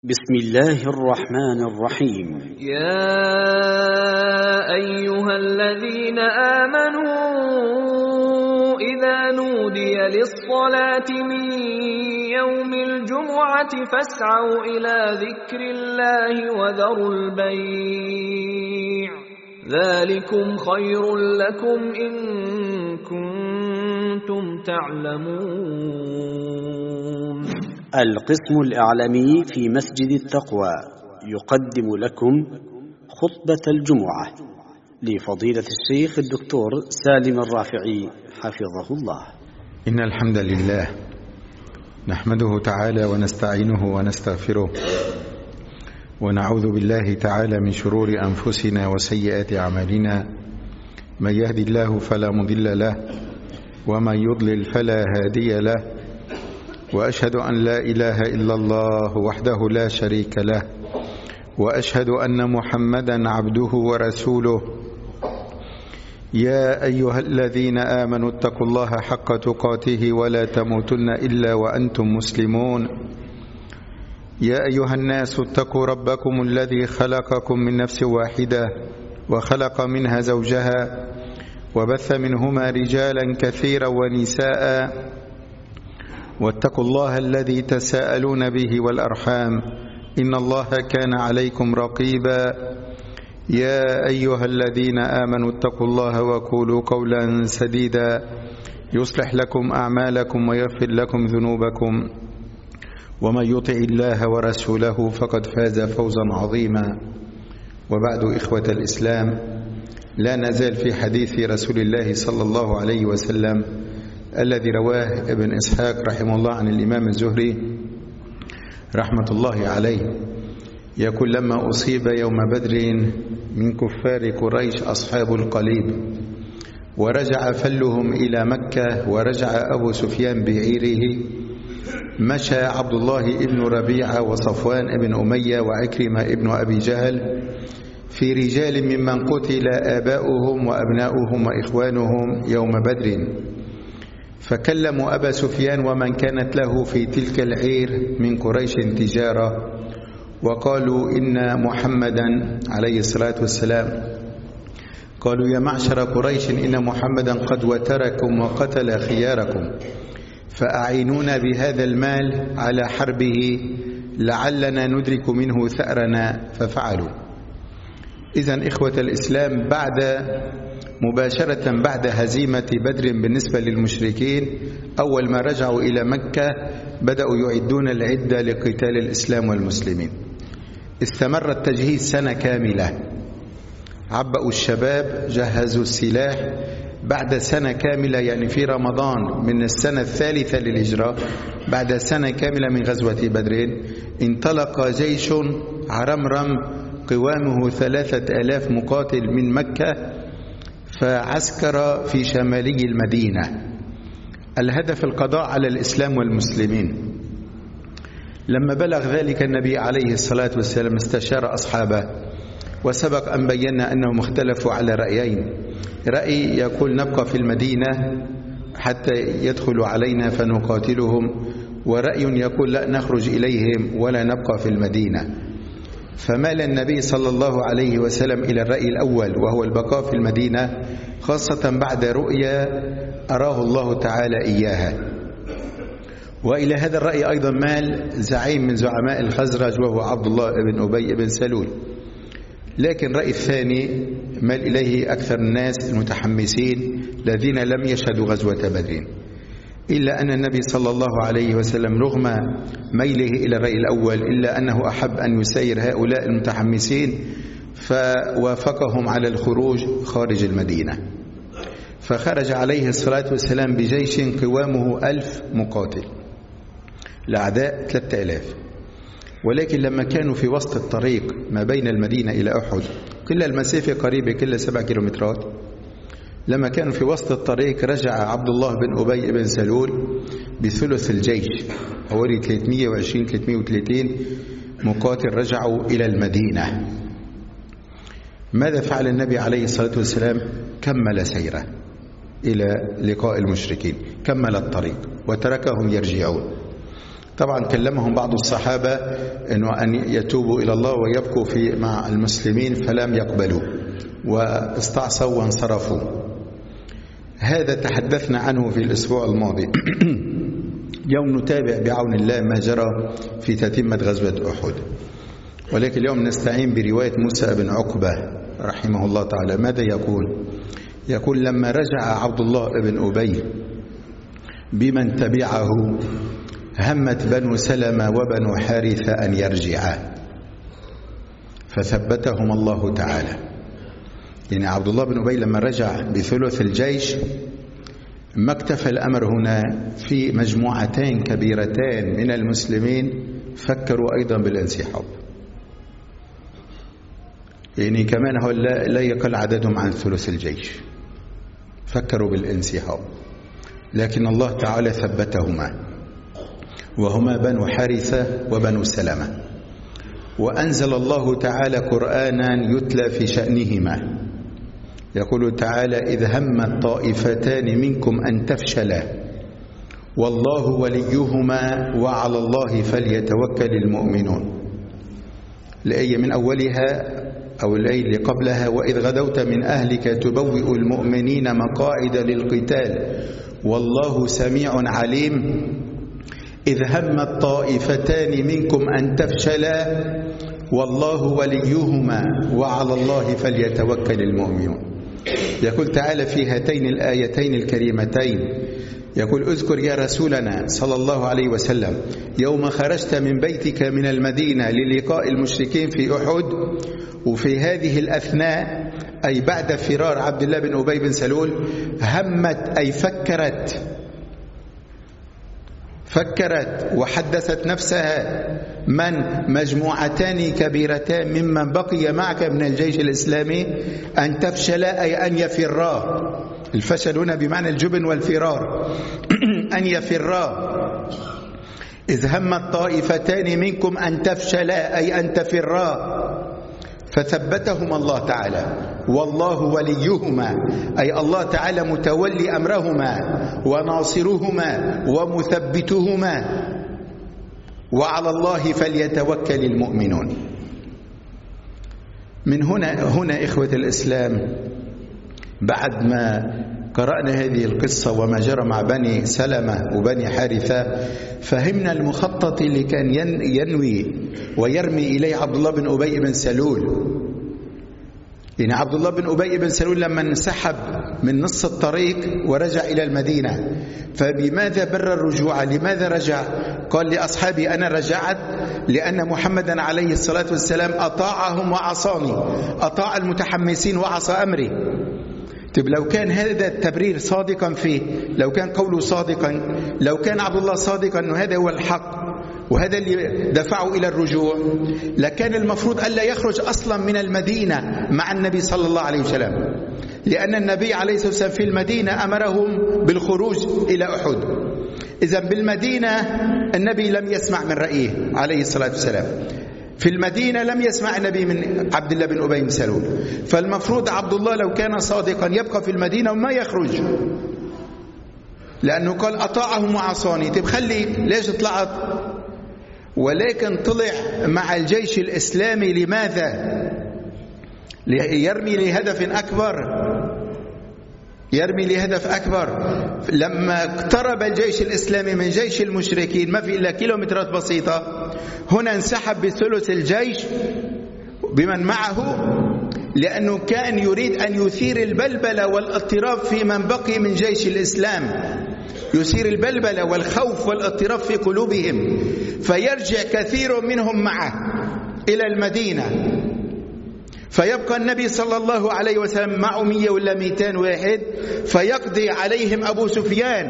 بسم الله الرحمن الرحيم. يا أيها الذين آمنوا إذا نودي للصلاة من يوم الجمعة فاسعوا إلى ذكر الله وذروا البيع ذلكم خير لكم إن كنتم تعلمون. القسم الإعلامي في مسجد التقوى يقدم لكم خطبة الجمعة لفضيلة الشيخ الدكتور سالم الرافعي حفظه الله. إن الحمد لله نحمده تعالى ونستعينه ونستغفره ونعوذ بالله تعالى من شرور أنفسنا وسيئات أعمالنا، من يهدي الله فلا مضل له ومن يضلل فلا هادي له، وأشهد أن لا إله إلا الله وحده لا شريك له، وأشهد أن محمدا عبده ورسوله. يا أيها الذين آمنوا اتقوا الله حق تقاته ولا تموتن إلا وأنتم مسلمون. يا أيها الناس اتقوا ربكم الذي خلقكم من نفس واحدة وخلق منها زوجها وبث منهما رجالا كثيرا ونساء، واتقوا الله الذي تساءلون به والأرحام إن الله كان عليكم رقيبا. يا أيها الذين آمنوا اتقوا الله وقولوا قولا سديدا يصلح لكم أعمالكم ويغفر لكم ذنوبكم، ومن يطع الله ورسوله فقد فاز فوزا عظيما. وبعد، إخوة الإسلام، لا نزال في حديث رسول الله صلى الله عليه وسلم الذي رواه ابن إسحاق رحمه الله عن الإمام الزهري رحمة الله عليه، يقول: لما أصيب يوم بدر من كفار قريش أصحاب القليب ورجع فلهم إلى مكة ورجع أبو سفيان بعيره، مشى عبد الله ابن ربيعة وصفوان ابن أمية وعكرمة ابن أبي جهل في رجال ممن قتل آباؤهم وأبناؤهم وإخوانهم يوم بدر، فكلموا أبا سفيان ومن كانت له في تلك العير من قريش تجارة، وقالوا إن محمدا عليه الصلاة والسلام، قالوا: يا معشر قريش إن محمدا قد وتركم وقتل خياركم، فأعينونا بهذا المال على حربه لعلنا ندرك منه ثأرنا، ففعلوا. إذن إخوة الإسلام، مباشرة بعد هزيمة بدر بالنسبة للمشركين، أول ما رجعوا إلى مكة بدأوا يعدون العدة لقتال الإسلام والمسلمين. استمر التجهيز سنة كاملة، عبأوا الشباب، جهزوا السلاح. بعد سنة كاملة، يعني في رمضان من السنة الثالثة للهجرة، بعد سنة كاملة من غزوة بدر، انطلق جيش عرمرم قوامه 3000 مقاتل من مكة، فعسكر في شمالي المدينة. الهدف القضاء على الإسلام والمسلمين. لما بلغ ذلك النبي عليه الصلاة والسلام استشار أصحابه، وسبق أن بينا أنهم اختلفوا على رأيين: رأي يقول نبقى في المدينة حتى يدخلوا علينا فنقاتلهم، ورأي يقول لا، نخرج إليهم ولا نبقى في المدينة. فمال النبي صلى الله عليه وسلم إلى الرأي الأول، وهو البقاء في المدينة، خاصة بعد رؤيا أراه الله تعالى إياها. وإلى هذا الرأي أيضا مال زعيم من زعماء الخزرج، وهو عبد الله بن أبي بن سلول. لكن الرأي الثاني مال إليه أكثر الناس المتحمسين الذين لم يشهدوا غزوة بدر، إلا أن النبي صلى الله عليه وسلم رغم ميله إلى الرأي الأول إلا أنه أحب أن يسير هؤلاء المتحمسين، فوافقهم على الخروج خارج المدينة. فخرج عليه الصلاة والسلام بجيش قوامه 1000 مقاتل، الأعداء 3000. ولكن لما كانوا في وسط الطريق ما بين المدينة إلى أحد، كل المسافة قريبة، كل 7 كيلومترات، لما كانوا في وسط الطريق رجع عبد الله بن أبي بن سلول بثلث الجيش، حوالي 320-330 مقاتل رجعوا إلى المدينة. ماذا فعل النبي عليه الصلاة والسلام؟ كمل سيره إلى لقاء المشركين، كمل الطريق وتركهم يرجعون. طبعا كلمهم بعض الصحابة أن يتوبوا إلى الله ويبقوا مع المسلمين، فلم يقبلوا واستعصوا وانصرفوا. هذا تحدثنا عنه في الأسبوع الماضي. اليوم نتابع بعون الله ما جرى في تتمة غزوة أحد، ولكن اليوم نستعين برواية موسى بن عقبة رحمه الله تعالى. ماذا يقول لما رجع عبد الله بن أبي بمن تبعه همت بنو سلمة وبنو حارثة أن يرجعا فثبتهم الله تعالى. يعني عبد الله بن أبي لما رجع بثلث الجيش ما اكتفى الأمر هنا، في مجموعتين كبيرتان من المسلمين فكروا أيضا بالانسحاب، يعني كمان هو لا يقل عددهم عن ثلث الجيش، فكروا بالانسحاب، لكن الله تعالى ثبتهما، وهما بنو حارثة وبنو سلمة، وأنزل الله تعالى قرآنا يتلى في شأنهما. يقول تعالى إذ همت طائفتان منكم أن تفشلا والله وليهما وعلى الله فليتوكل المؤمنون. الآية من أولها أو الآية اللي قبلها وإذ غدوت من أهلك تبوئ المؤمنين مقاعد للقتال والله سميع عليم. إذ همت طائفتان منكم أن تفشلا والله وليهما وعلى الله فليتوكل المؤمنون. يقول تعالى في هاتين الآيتين الكريمتين، يقول اذكر يا رسولنا صلى الله عليه وسلم يوم خرجت من بيتك من المدينة للقاء المشركين في أحد، وفي هذه الأثناء أي بعد فرار عبد الله بن أبي بن سلول همت أي فكرت وحدثت نفسها من مجموعتان كبيرتان ممن بقي معك من الجيش الإسلامي أن تفشلا أي أن يفرا. الفشل هنا بمعنى الجبن والفرار. أن يفرا. إذ همت طائفتان منكم أن تفشلا أي أن تفرا فثبتهما الله تعالى والله وليهما أي الله تعالى متولي أمرهما وناصرهما ومثبتهما وعلى الله فليتوكل المؤمنون. من هنا إخوة الإسلام بعد ما قرأنا هذه القصة وما جرى مع بني سلمة وبني حارثة فهمنا المخطط اللي كان ينوي ويرمي إليه عبد الله بن أبي بن سلول. يعني عبد الله بن أبي بن سلول لما انسحب من نص الطريق ورجع إلى المدينة، فبماذا بر الرجوع؟ لماذا رجع؟ قال لأصحابي أنا رجعت لأن محمدا عليه الصلاة والسلام أطاعهم وعصاني، أطاع المتحمسين وعصى أمري. طيب لو كان هذا التبرير صادقا فيه، لو كان قوله صادقا، لو كان عبد الله صادقا أنه هذا هو الحق وهذا اللي دفعه إلى الرجوع، لكان المفروض ألا يخرج أصلا من المدينة مع النبي صلى الله عليه وسلم، لأن النبي عليه الصلاة والسلام في المدينة أمرهم بالخروج إلى أحد. إذا بالمدينة النبي لم يسمع من رأيه عليه الصلاة والسلام، في المدينة لم يسمع النبي من عبد الله بن أبي بن سلول، فالمفروض عبد الله لو كان صادقا يبقى في المدينة وما يخرج، لأنه قال أطاعهم وعصاني. طيب خلي ليش طلعت؟ ولكن طلع مع الجيش الإسلامي لماذا؟ يرمي لهدف أكبر، يرمي لهدف أكبر. لما اقترب الجيش الإسلامي من جيش المشركين ما في إلا كيلومترات بسيطة، هنا انسحب بثلث الجيش بمن معه، لأنه كان يريد أن يثير البلبلة والاضطراب في من بقي من جيش الإسلام، يثير البلبلة والخوف والاضطراب في قلوبهم، فيرجع كثير منهم معه إلى المدينة، فيبقى النبي صلى الله عليه وسلم معه 100 ولا 200 واحد، فيقضي عليهم أبو سفيان،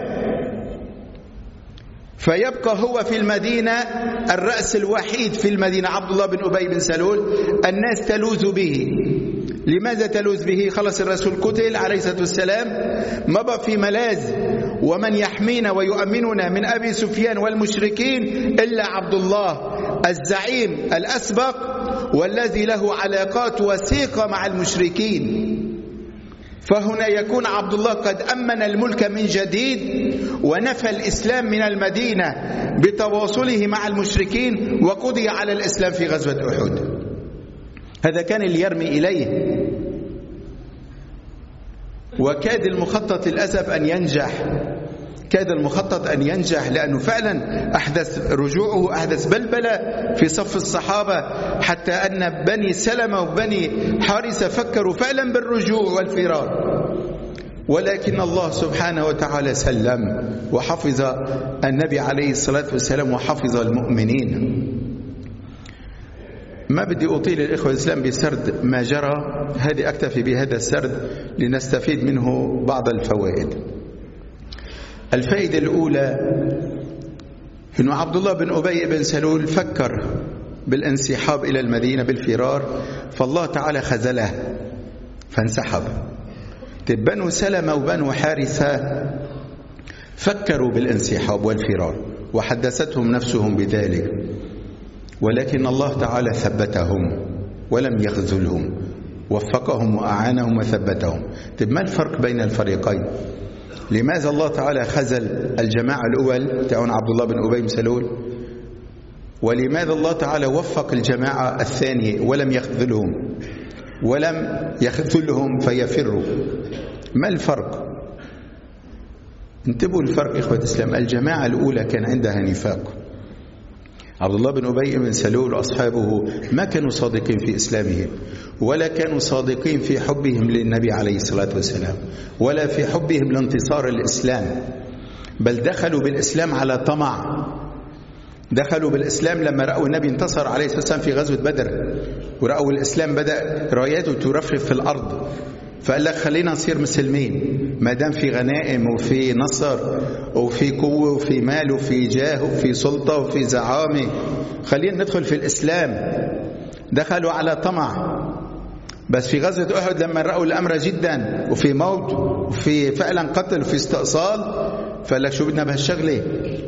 فيبقى هو في المدينة الرأس الوحيد في المدينة عبد الله بن أبي بن سلول. الناس تلوذ به. لماذا تلوذ به؟ خلص الرسول قتل عليه الصلاة والسلام، ما بقى في ملاذ ومن يحمينا ويؤمننا من أبي سفيان والمشركين إلا عبد الله الزعيم الأسبق والذي له علاقات وثيقة مع المشركين. فهنا يكون عبد الله قد أمن الملك من جديد ونفى الإسلام من المدينة بتواصله مع المشركين، وقضي على الإسلام في غزوة أحد. هذا كان اللي يرمي إليه، وكاد المخطط للأسف أن ينجح، كاد المخطط أن ينجح، لأنه فعلا أحدث رجوعه، أحدث بلبلة في صف الصحابة، حتى أن بني سلمة وبني حارثة فكروا فعلا بالرجوع والفرار، ولكن الله سبحانه وتعالى سلم وحفظ النبي عليه الصلاة والسلام وحفظ المؤمنين. ما بدي أطيل الإخوة الإسلام بسرد ما جرى، هذه أكتفي بهذا السرد لنستفيد منه بعض الفوائد. الفائدة الأولى أن عبد الله بن أبي بن سلول فكر بالانسحاب إلى المدينة بالفرار، فالله تعالى خذله فانسحب. بنو سلمة وبنو حارثة فكروا بالانسحاب والفرار وحدثتهم نفسهم بذلك، ولكن الله تعالى ثبتهم ولم يخذلهم، وفقهم وأعانهم وثبتهم. ما الفرق بين الفريقين؟ لماذا الله تعالى خذل الجماعة الأول تعون عبد الله بن أبي بن سلول، ولماذا الله تعالى وفق الجماعة الثانية ولم يخذلهم فيفروا؟ ما الفرق؟ انتبهوا الفرق إخوة الإسلام. الجماعة الأولى كان عندها نفاق، عبد الله بن أبي بن سلول وأصحابه ما كانوا صادقين في إسلامهم، ولا كانوا صادقين في حبهم للنبي عليه الصلاة والسلام، ولا في حبهم لانتصار الإسلام، بل دخلوا بالإسلام على طمع. دخلوا بالإسلام لما رأوا النبي انتصر عليه الصلاة والسلام في غزوة بدر، ورأوا الإسلام بدأ راياته ترفرف في الأرض، فقال لك خلينا نصير مسلمين ما دام في غنائم وفي نصر وفي قوة وفي مال وفي جاه وفي سلطة وفي زعامة، خلينا ندخل في الإسلام. دخلوا على طمع. بس في غزوة أحد لما رأوا الأمر جدا وفي موت وفي فعلا قتل وفي استئصال، فقال لك شو بدنا بهالشغلة؟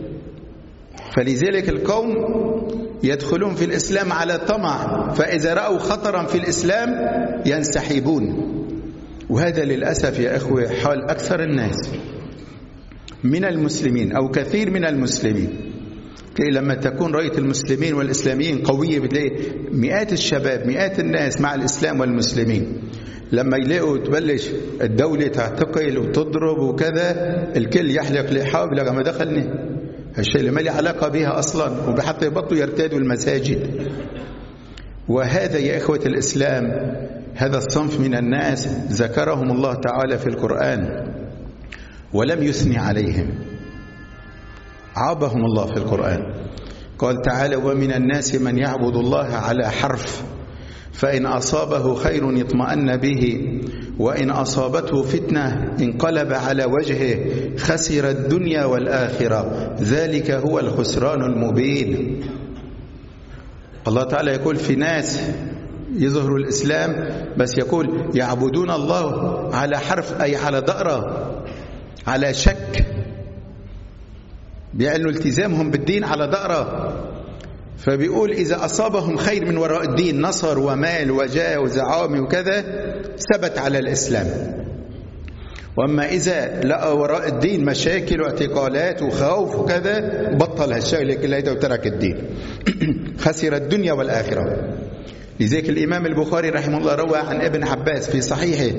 فلذلك القوم يدخلون في الإسلام على طمع، فإذا رأوا خطرا في الإسلام ينسحبون. وهذا للأسف يا إخوة حال أكثر الناس من المسلمين أو كثير من المسلمين. لما تكون راية المسلمين والإسلاميين قوية بتلاقي مئات الشباب مئات الناس مع الإسلام والمسلمين، لما يلاقوا تبلش الدولة تعتقل وتضرب وكذا الكل يحلق لحاب لك ما دخلني هالشيء اللي ما لي علاقة بها أصلا، وبحتى يبطلوا يرتادوا المساجد. وهذا يا إخوة الإسلام هذا الصنف من الناس ذكرهم الله تعالى في القرآن ولم يثني عليهم، عابهم الله في القرآن. قال تعالى: ومن الناس من يعبد الله على حرف فإن أصابه خير اطمأن به وإن أصابته فتنة انقلب على وجهه خسر الدنيا والآخرة ذلك هو الخسران المبين. الله تعالى يقول في ناس يظهروا الإسلام بس يقول يعبدون الله على حرف، أي على ضأرة، على شك، بيعلنوا التزامهم بالدين على ضأرة. فبيقول إذا أصابهم خير من وراء الدين نصر ومال وجاه وزعامة وكذا ثبت على الإسلام، وأما إذا لقى وراء الدين مشاكل واعتقالات وخوف وكذا بطل هالشغلة كلها وترك الدين خسر الدنيا والآخرة. لذلك الإمام البخاري رحمه الله روى عن ابن عباس في صحيحه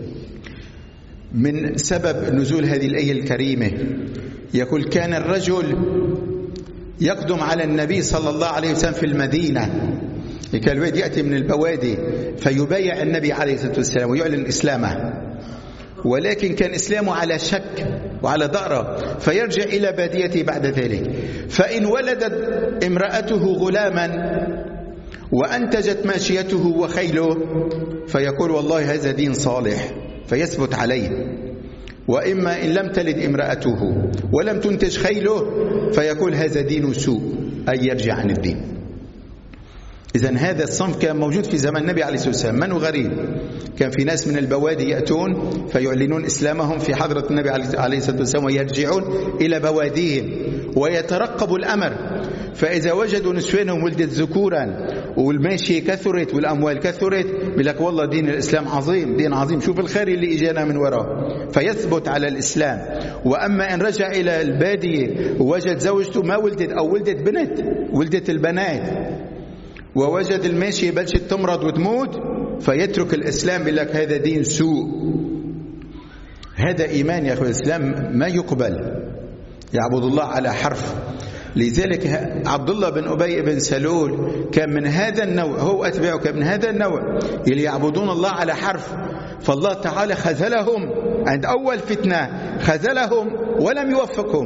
من سبب نزول هذه الآية الكريمة، يقول: كان الرجل يقدم على النبي صلى الله عليه وسلم في المدينة، كان الواحد يأتي من البوادي فيبايع النبي عليه الصلاة والسلام ويعلن إسلامه، ولكن كان إسلامه على شك وعلى ضأرة، فيرجع إلى باديته بعد ذلك، فإن ولدت امرأته غلاما وأنتجت ماشيته وخيله فيقول والله هذا دين صالح فيثبت عليه، وإما إن لم تلد امرأته ولم تنتج خيله فيقول هذا دين سوء، أي يرجع عن الدين. إذن هذا الصنف كان موجود في زمن النبي عليه الصلاة والسلام، منه غريب. كان في ناس من البوادي يأتون فيعلنون إسلامهم في حضرة النبي عليه الصلاة والسلام ويرجعون إلى بواديهم، ويترقبوا الأمر. فإذا وجدوا نسوانهم ولدت ذكورا والماشية كثرت والأموال كثرت، بيقول لك والله دين الإسلام عظيم، دين عظيم، شوف الخير اللي إجانا من وراه، فيثبت على الإسلام. وأما إن رجع إلى البادية ووجد زوجته ما ولدت أو ولدت بنت، ولدت البنات، ووجد الماشية بلشت تمرض وتموت، فيترك الإسلام، بيقول لك هذا دين سوء. هذا إيمان يا أخوة، الإسلام ما يقبل، يعبد الله على حرف. لذلك عبد الله بن أبي بن سلول كان من هذا النوع، هو أتباعه كان من هذا النوع اللي يعبدون الله على حرف. فالله تعالى خذلهم عند أول فتنة، خذلهم ولم يوفقهم.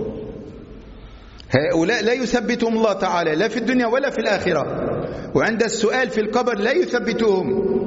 هؤلاء لا يثبتهم الله تعالى لا في الدنيا ولا في الآخرة، وعند السؤال في القبر لا يثبتهم.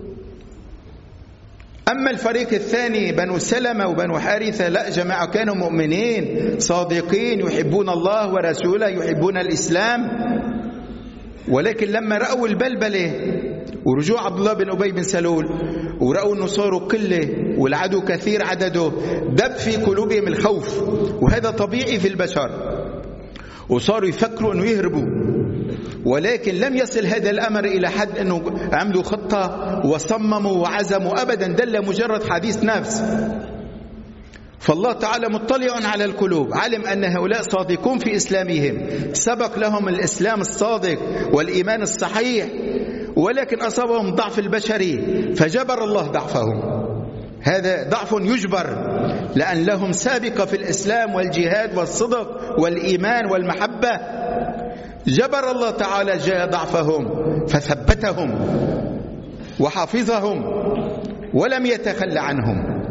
أما الفريق الثاني بنو سلمة وبنو حارثة، لا جماعة كانوا مؤمنين صادقين يحبون الله ورسوله، يحبون الإسلام، ولكن لما رأوا البلبلة ورجوع عبد الله بن أبي بن سلول ورأوا أنه صاروا قلة والعدو كثير عدده، دب في قلوبهم الخوف، وهذا طبيعي في البشر، وصاروا يفكروا أنه يهربوا. ولكن لم يصل هذا الأمر إلى حد أنه عملوا خطة وصمموا وعزموا أبدا، دل مجرد حديث نفس. فالله تعالى مطلع على القلوب، علم أن هؤلاء صادقون في إسلامهم، سبق لهم الإسلام الصادق والإيمان الصحيح، ولكن أصابهم ضعف البشري فجبر الله ضعفهم. هذا ضعف يجبر، لأن لهم سابقة في الإسلام والجهاد والصدق والإيمان والمحبة، جبر الله تعالى جاء ضعفهم فثبتهم وحافظهم ولم يتخلى عنهم.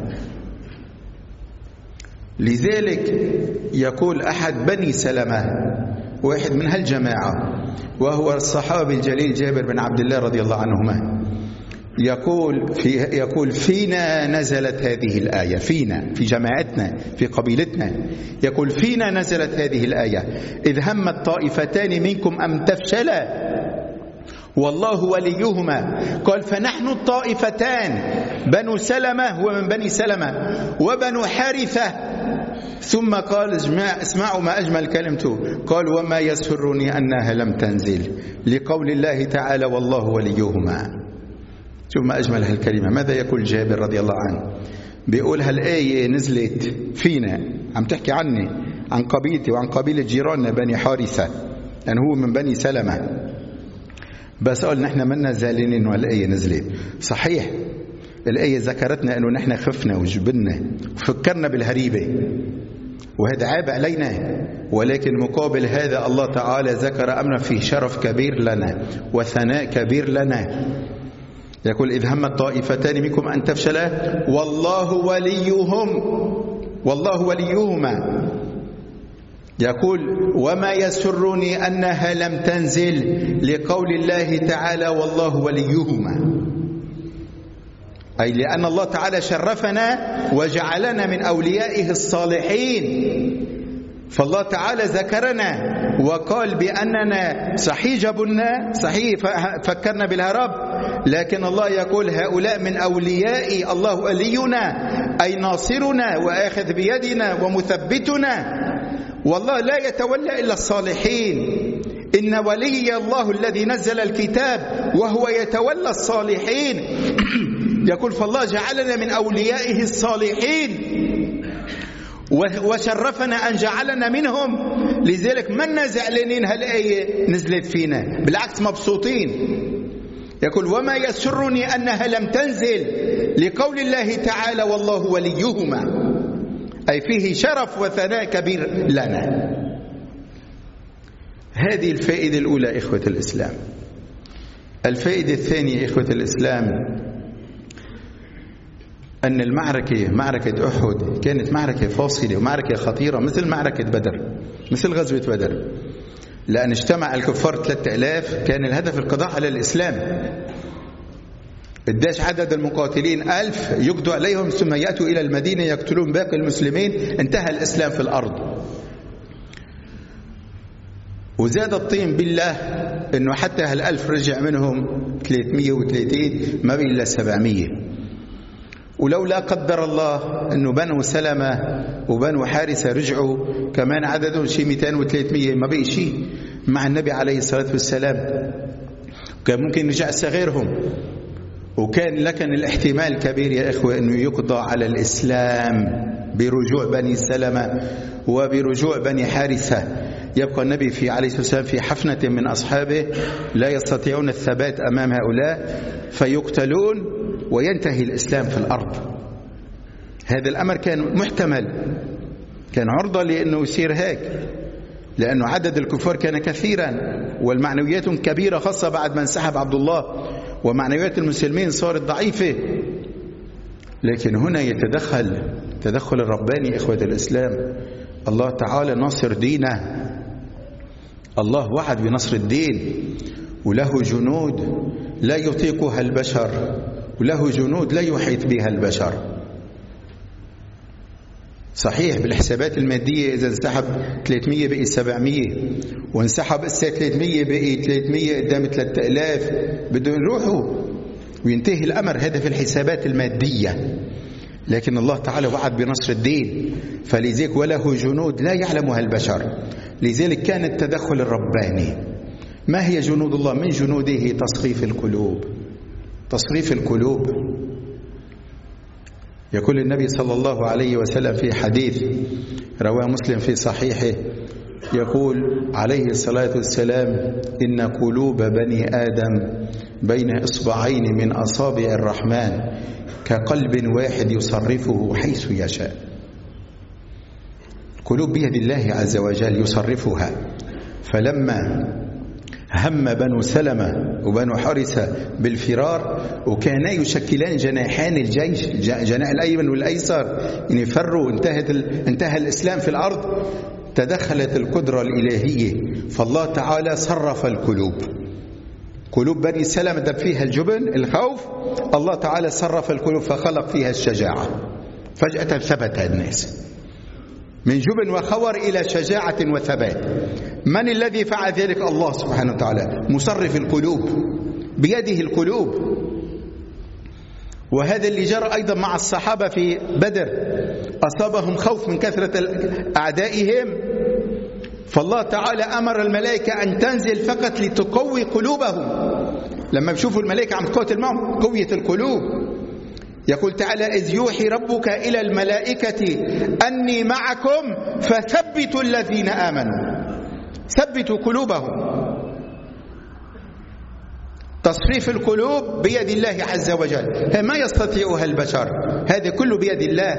لذلك يقول أحد بني سلمة، واحد من هالجماعة، وهو الصحابي الجليل جابر بن عبد الله رضي الله عنهما، يقول فينا نزلت هذه الآية، فينا في جماعتنا في قبيلتنا، يقول فينا نزلت هذه الآية: إذ همت طائفتان منكم أن تفشلا والله وليهما. قال فنحن الطائفتان، بنو سلمة هو من بني سلمة وبنو حارثة. ثم قال اسمعوا ما أجمل كلمته، قال وما يسرني أنها لم تنزل لقول الله تعالى والله وليهما. شوف ما أجمل هالكلمة. ماذا يقول جابر رضي الله عنه؟ بيقول هالآية نزلت فينا، عم تحكي عني عن قبيلتي وعن قبيلة جيراننا بني حارثة، لأن هو من بني سلمة. بس قال نحن منا زالين إنه الآية نزلت. صحيح الآية ذكرتنا إنه نحن خفنا وجبنا وفكرنا بالهريبة، وهذا عيب علينا، ولكن مقابل هذا الله تعالى ذكر أمرا فيه شرف كبير لنا وثناء كبير لنا. يقول إذ همت طائفتان منكم أن تفشلا والله وليهم، والله وليهما. يقول وما يسرني أنها لم تنزل لقول الله تعالى والله وليهما، أي لأن الله تعالى شرفنا وجعلنا من أوليائه الصالحين. فالله تعالى ذكرنا وقال بأننا صحيح جبنا، صحيح فكرنا بالهرب، لكن الله يقول هؤلاء من أولياء الله ولينا، أي ناصرنا وآخذ بيدنا ومثبتنا. والله لا يتولى إلا الصالحين، إن ولي الله الذي نزل الكتاب وهو يتولى الصالحين. يقول فالله جعلنا من أوليائه الصالحين وشرفنا أن جعلنا منهم. لذلك من زعلانين هالآية نزلت فينا، بالعكس مبسوطين. يقول وما يسرني أنها لم تنزل لقول الله تعالى والله وليهما، أي فيه شرف وثناء كبير لنا. هذه الفائدة الأولى إخوة الإسلام. الفائدة الثانية إخوة الإسلام أن المعركة، معركة أحد، كانت معركة فاصلة ومعركة خطيرة مثل معركة بدر، مثل غزوة بدر، لأن اجتمع الكفار 3000، كان الهدف القضاء على الإسلام. قداش عدد المقاتلين 1000 يقضوا عليهم ثم يأتوا إلى المدينة يقتلون باقي المسلمين، انتهى الإسلام في الأرض. وزاد الطين بالله أنه حتى هال1000 رجع منهم 330 ما بين إلا 700. ولو لا قدر الله أنه بنو سلمة وبنو حارثة رجعوا كمان عددهم شيء 200 و300 ما بقي شيء مع النبي عليه الصلاة والسلام، كان ممكن يرجع صغيرهم، وكان لكن الاحتمال كبير يا إخوة أنه يقضى على الإسلام برجوع بني سلمة وبرجوع بني حارثة. يبقى النبي عليه الصلاة والسلام في حفنة من أصحابه لا يستطيعون الثبات أمام هؤلاء فيقتلون وينتهي الإسلام في الأرض. هذا الأمر كان محتمل، كان عرضة لأنه يصير هيك، لأنه عدد الكفار كان كثيرا والمعنويات كبيرة، خاصة بعد ما انسحب عبد الله ومعنويات المسلمين صارت ضعيفة. لكن هنا يتدخل تدخل الرباني إخوة الإسلام. الله تعالى ناصر دينه، الله وعد بنصر الدين، وله جنود لا يطيقها البشر، وله جنود لا يحيط بها البشر. صحيح بالحسابات المادية إذا انسحب 300 بقي 700، وانسحب الساعة 300 بقي 300 قدام 3000، بدهم يروحوا وينتهي الأمر. هذا في الحسابات المادية، لكن الله تعالى وعد بنصر الدين، فلذلك وله جنود لا يعلمها البشر. لذلك كان التدخل الرباني. ما هي جنود الله؟ من جنوده تصريف القلوب، تصريف القلوب. يقول النبي صلى الله عليه وسلم في حديث رواه مسلم في صحيحه، يقول عليه الصلاة والسلام: إن قلوب بني آدم بين إصبعين من أصابع الرحمن كقلب واحد يصرفه حيث يشاء. القلوب بيد الله عز وجل يصرفها. فلما هم بنو سلمة وبنو حارثة بالفرار، وكانا يشكلان جناحان الجيش، جناح الأيمن والأيسر، إن فروا انتهى الإسلام في الأرض، تدخلت القدرة الإلهية، فالله تعالى صرف القلوب. قلوب بني سلمة دب فيها الجبن الخوف، الله تعالى صرف القلوب فخلق فيها الشجاعة. فجأة ثبت الناس من جبن وخور إلى شجاعة وثبات. من الذي فعل ذلك؟ الله سبحانه وتعالى مصرف القلوب، بيده القلوب. وهذا اللي جرى أيضا مع الصحابة في بدر، أصابهم خوف من كثرة أعدائهم، فالله تعالى أمر الملائكة أن تنزل فقط لتقوي قلوبهم. لما بشوفوا الملائكة عم تقاتل معهم قوية القلوب. يقول تعالى: إذ يوحي ربك إلى الملائكة أني معكم فثبتوا الذين آمنوا. ثبتوا قلوبهم. تصريف القلوب بيد الله عز وجل، ما يستطيعها البشر، هذا كله بيد الله.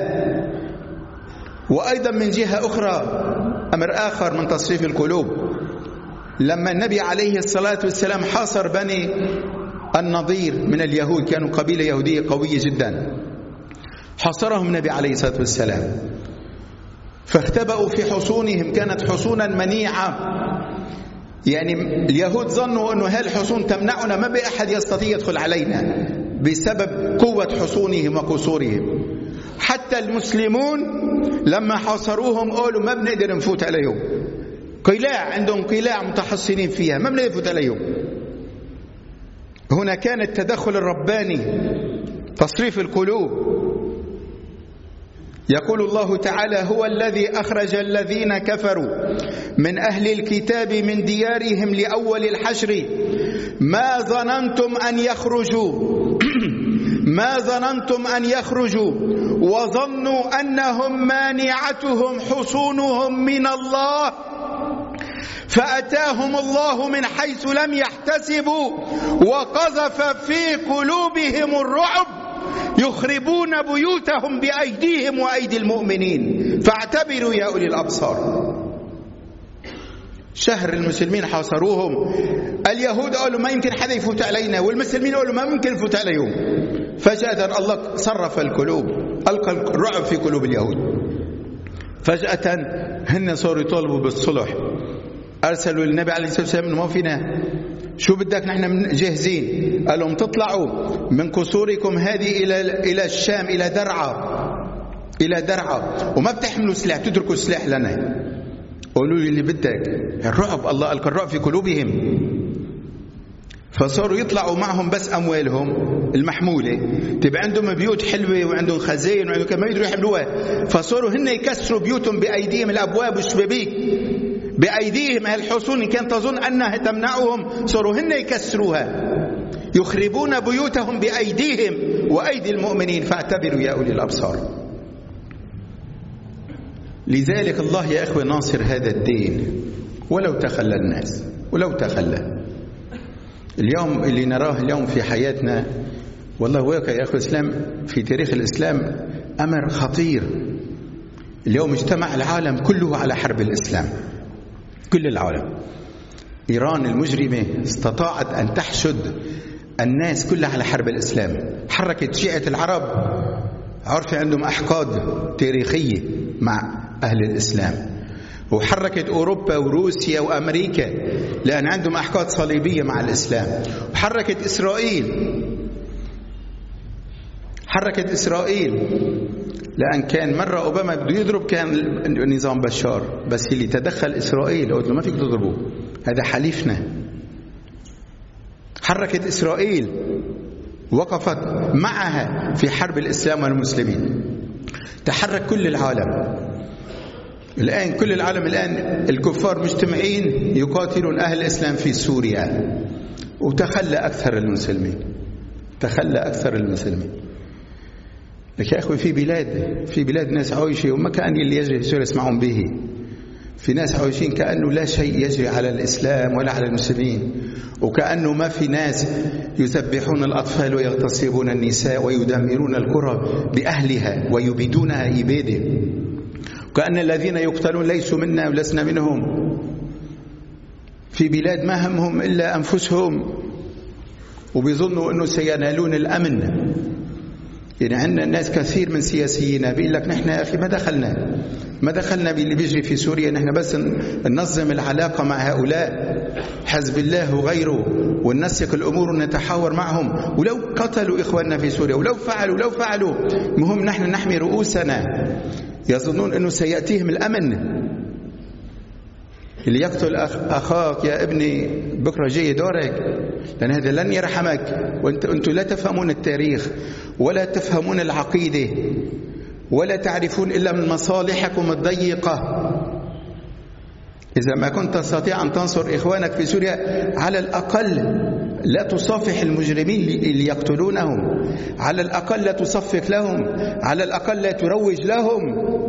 وأيضا من جهة أخرى أمر آخر من تصريف القلوب، لما النبي عليه الصلاة والسلام حاصر بني النضير من اليهود، كانوا قبيلة يهودية قوية جدا، حاصرهم النبي عليه الصلاة والسلام، فاختبأوا في حصونهم، كانت حصونا منيعة. يعني اليهود ظنوا أنه هالحصون تمنعنا، ما بقى أحد يستطيع يدخل علينا بسبب قوة حصونهم وقصورهم. حتى المسلمون لما حاصروهم قالوا ما بنقدر نفوت عليهم، قلاع عندهم قلاع متحصنين فيها، ما بنقدر نفوت عليهم. هنا كان التدخل الرباني، تصريف القلوب. يقول الله تعالى: هو الذي أخرج الذين كفروا من أهل الكتاب من ديارهم لأول الحشر ما ظننتم أن يخرجوا وظنوا أنهم مانعتهم حصونهم من الله فأتاهم الله من حيث لم يحتسبوا وقذف في قلوبهم الرعب يخربون بيوتهم بأيديهم وأيدي المؤمنين فاعتبروا يا أولي الأبصار. شهر المسلمين حاصروهم، اليهود قالوا ما يمكن حدا يفوت علينا، والمسلمين قالوا ما ممكن يفوت عليهم. فجأة الله صرف القلوب، ألقى الرعب في قلوب اليهود. فجأة هن صاروا يطالبوا بالصلح، أرسلوا للنبي عليه الصلاة والسلام: ما فينا، شو بدك، نحن جاهزين. قال لهم: تطلعوا من قصوركم هذه إلى الشام، إلى درعا، وما بتحملوا سلاح، تتركوا السلاح لنا. قولوا لي اللي بدك. الرعب، الله ألقى الرعب في قلوبهم. فصاروا يطلعوا معهم بس أموالهم المحمولة، تبقى عندهم بيوت حلوة وعندهم خزائن وعندهم كما يقدروا يحملوها، فصاروا هن يكسروا بيوتهم بأيديهم الأبواب والشبابيك، بأيديهم الحصون إن كانت تظن أنها تمنعهم، صاروا هن يكسروها، يخربون بيوتهم بأيديهم وأيدي المؤمنين، فاعتبروا يا أولي الأبصار. لذلك الله يا أخوة ناصر هذا الدين ولو تخلى الناس، ولو تخلى. اليوم اللي نراه اليوم في حياتنا والله واقع يا أخوة الإسلام في تاريخ الإسلام أمر خطير. اليوم اجتمع العالم كله على حرب الإسلام، كل العالم. إيران المجرمة استطاعت أن تحشد الناس كلها على حرب الإسلام. حركة شيعة العرب عرف عندهم أحقاد تاريخية مع أهل الإسلام، وحركت أوروبا وروسيا وأمريكا لأن عندهم أحقاد صليبية مع الإسلام، وحركت إسرائيل لأن كان مرة أوباما بده يضرب كان نظام بشار، بس اللي تدخل إسرائيل قلت له ما فيك تضربه، هذا حليفنا. حركت إسرائيل وقفت معها في حرب الإسلام والمسلمين. تحرك كل العالم الآن، كل العالم الآن الكفار مجتمعين يقاتلون أهل الإسلام في سوريا، وتخلى أكثر المسلمين. لك يا أخوي في بلاد ناس عايشة وما كان اللي يجري في سوريا يسمعون به، في ناس عايشين كأنه لا شيء يجري على الإسلام ولا على المسلمين، وكأنه ما في ناس يذبحون الأطفال ويغتصبون النساء ويدمرون القرى بأهلها ويبيدونها إبادة، وكأن الذين يقتلون ليسوا منا ولسنا منهم. في بلاد ما همهم إلا أنفسهم وبيظنوا أنه سينالون الأمن. يعني عندنا الناس كثير من سياسيين بيقول لك نحن يا أخي ما دخلنا باللي بيجري في سوريا، نحن بس ننظم العلاقة مع هؤلاء حزب الله وغيره وننسق الأمور ونتحاور معهم، ولو قتلوا إخواننا في سوريا ولو فعلوا مهم نحن نحمي رؤوسنا. يظنون أنه سيأتيهم الأمن. اللي يقتل أخاك يا ابني بكرة جاي دورك، لأن هذا لن يرحمك، وأنتم لا تفهمون التاريخ ولا تفهمون العقيدة ولا تعرفون إلا من مصالحكم الضيقة. إذا ما كنت تستطيع أن تنصر إخوانك في سوريا على الأقل لا تصافح المجرمين اللي يقتلونهم، على الأقل لا تصفق لهم، على الأقل لا تروج لهم.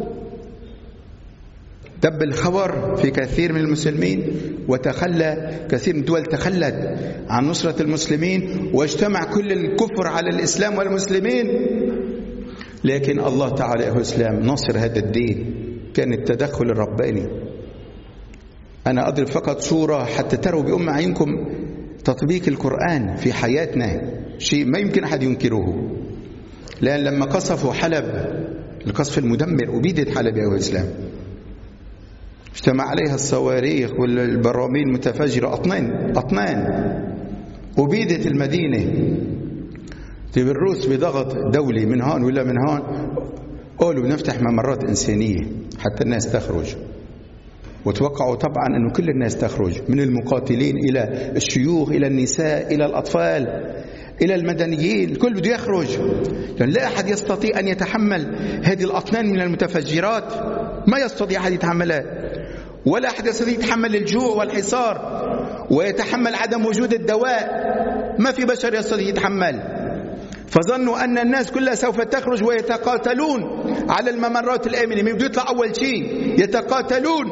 دب الخبر في كثير من المسلمين، وتخلى كثير من الدول تخلت عن نصرة المسلمين، واجتمع كل الكفر على الإسلام والمسلمين. لكن الله تعالى يا إسلام نصر هذا الدين، كان التدخل الرباني. أنا أضرب فقط صورة حتى تروا بأم عينكم تطبيق القرآن في حياتنا، شيء ما يمكن أحد ينكره. لأن لما قصفوا حلب القصف المدمر، وبيدت حلب يا إسلام، اجتمع عليها الصواريخ والبراميل المتفجرة أطنان وبيدت المدينة. طيب الروس بضغط دولي من هون ولا من هون قالوا نفتح ممرات إنسانية حتى الناس تخرج، وتوقعوا طبعا أنه كل الناس تخرج، من المقاتلين إلى الشيوخ إلى النساء إلى الأطفال إلى المدنيين، الكل بده يخرج، لأن لا أحد يستطيع أن يتحمل هذه الأطنان من المتفجرات، ما يستطيع أحد يتحملها، ولا أحد يستطيع يتحمل الجوع والحصار ويتحمل عدم وجود الدواء، ما في بشر يستطيع يتحمل. فظنوا أن الناس كلها سوف تخرج ويتقاتلون على الممرات الآمنة، من بده يطلع أول شيء يتقاتلون،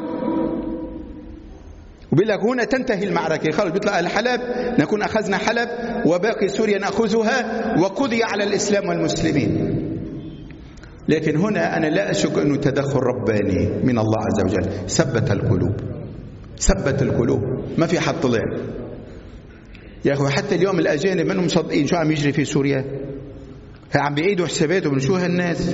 وبيقول لك هنا تنتهي المعركة، خلص بيطلع الحلب نكون أخذنا حلب وباقي سوريا نأخذها وقضي على الإسلام والمسلمين. لكن هنا أنا لا أشك أنه تدخل رباني من الله عز وجل، ثبت القلوب، ما في حد طلع يا أخوة. حتى اليوم الأجانب منهم مصدقين شو عم يجري في سوريا، عم بيعيدوا حساباتهم. شو هالناس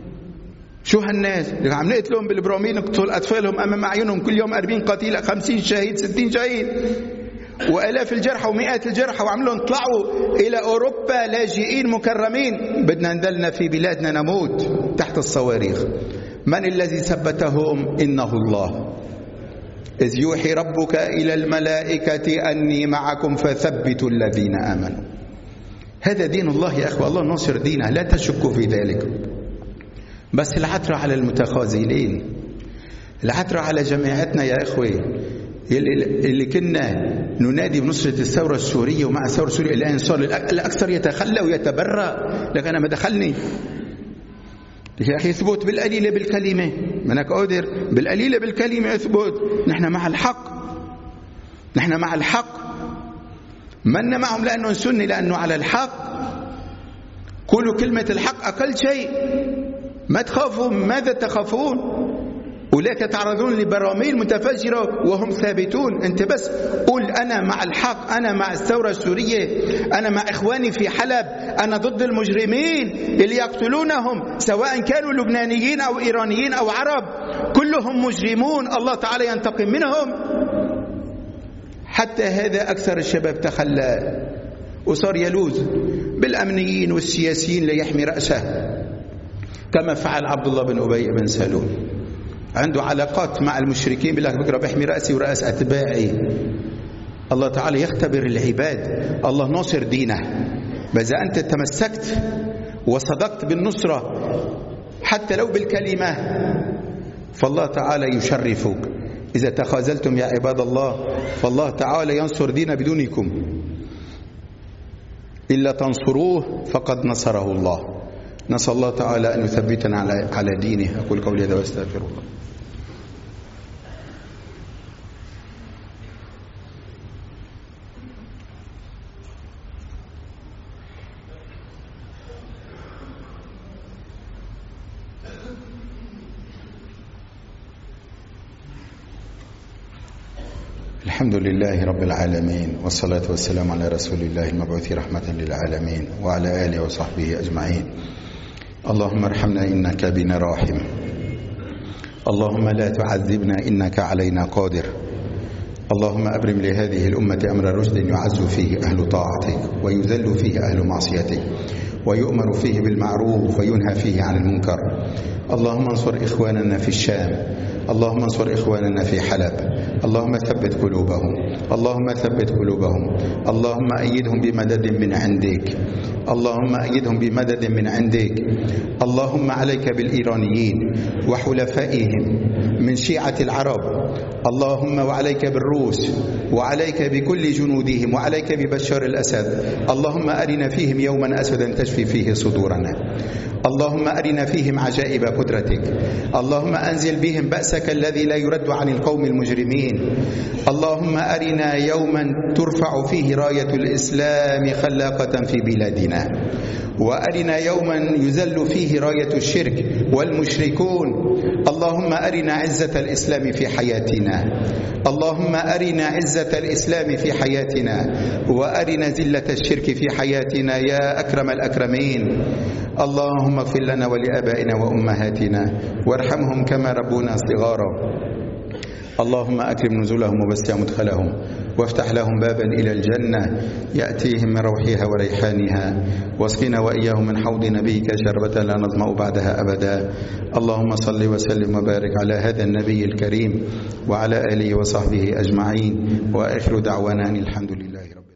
اللي عم نقتلهم بالبراميل، نقتل أطفالهم أمام أعينهم كل يوم 40 قتيل، 50 شهيد، 60 شهيد، وآلاف الجرحى ومئات الجرحى، وعملهم طلعوا إلى أوروبا لاجئين مكرمين. بدنا ندلنا في بلادنا نموت تحت الصواريخ. من الذي ثبتهم؟ إنه الله. إذ يوحي ربك إلى الملائكة أني معكم فثبتوا الذين آمنوا. هذا دين الله يا أخوة، الله ناصر دينه، لا تشكوا في ذلك. بس العترة على المتخاذلين، العترة على جماعتنا يا أخوة اللي كنا ننادي بنصرة الثورة السورية، ومع الثورة السورية الآن صار الأكثر يتخلى ويتبرأ. لكن أنا ما دخلني يا أخي، اثبت بالقليلة بالكلمة، منك قادر بالقليلة بالكلمة اثبت. نحن مع الحق، نحن مع الحق، من معهم لأنه سني، لأنه على الحق. قولوا كلمة الحق أقل شيء، ما تخافوا. ماذا تخافون؟ أولئك تعرضون لبراميل متفجرة وهم ثابتون. أنت بس قل أنا مع الحق، أنا مع الثورة السورية، أنا مع إخواني في حلب، أنا ضد المجرمين اللي يقتلونهم سواء كانوا لبنانيين أو إيرانيين أو عرب، كلهم مجرمون، الله تعالى ينتقم منهم. حتى هذا أكثر الشباب تخلى وصار يلوذ بالأمنيين والسياسيين ليحمي رأسه، كما فعل عبد الله بن أبي بن سلول. عنده علاقات مع المشركين، بالله بكرة بحمي رأسي ورأس أتباعي. الله تعالى يختبر العباد، الله ناصر دينه. فإذا أنت تمسكت وصدقت بالنصرة حتى لو بالكلمة فالله تعالى يشرفك. إذا تخاذلتم يا عباد الله فالله تعالى ينصر دينه بدونكم. إلا تنصروه فقد نصره الله. نسأل الله تعالى أن يثبتنا على دينه. أقول قولي هذا واستغفر الله. الحمد لله رب العالمين، والصلاة والسلام على رسول الله المبعوث رحمة للعالمين وعلى آله وصحبه أجمعين. اللهم ارحمنا إنك بنا راحم، اللهم لا تعذبنا إنك علينا قادر. اللهم أبرم لهذه الأمة أمر رشد يعز فيه أهل طاعتك ويذل فيه أهل معصيتك، ويؤمر فيه بالمعروف وينهى فيه عن المنكر. اللهم انصر إخواننا في الشام، اللهم انصر إخواننا في حلب، اللهم ثبت قلوبهم، اللهم ثبت قلوبهم، اللهم أيدهم بمدد من عندك، اللهم أيدهم بمدد من عندك. اللهم عليك بالإيرانيين وحلفائهم من شيعة العرب، اللهم وعليك بالروس وعليك بكل جنودهم وعليك ببشار الأسد. اللهم أرنا فيهم يوما أسودا تشفي فيه صدورنا، اللهم أرنا فيهم عجائب قدرتك، اللهم أنزل بهم بأسك الذي لا يرد عن القوم المجرمين. اللهم أرنا يوما ترفع فيه راية الإسلام خلاقة في بلادنا، وأرنا يوما يذل فيه راية الشرك والمشركون. اللهم أرنا عزة الإسلام في حياتنا، اللهم أرنا عزة الإسلام في حياتنا، وأرنا ذلة الشرك في حياتنا يا أكرم الأكرمين. اللهم اغفر لنا ولآبائنا وأمهاتنا وارحمهم كما ربونا صغارا. اللهم أكرم نزلهم ووسع مدخلهم، وافتح لهم بابا إلى الجنة يأتيهم من روحها وريحانها، واسقنا وإياهم من حوض نبيك شربة لا نظمأ بعدها أبدا. اللهم صل وسلم وبارك على هذا النبي الكريم وعلى آله وصحبه أجمعين، وآخر دعوانا الحمد لله رب العالمين.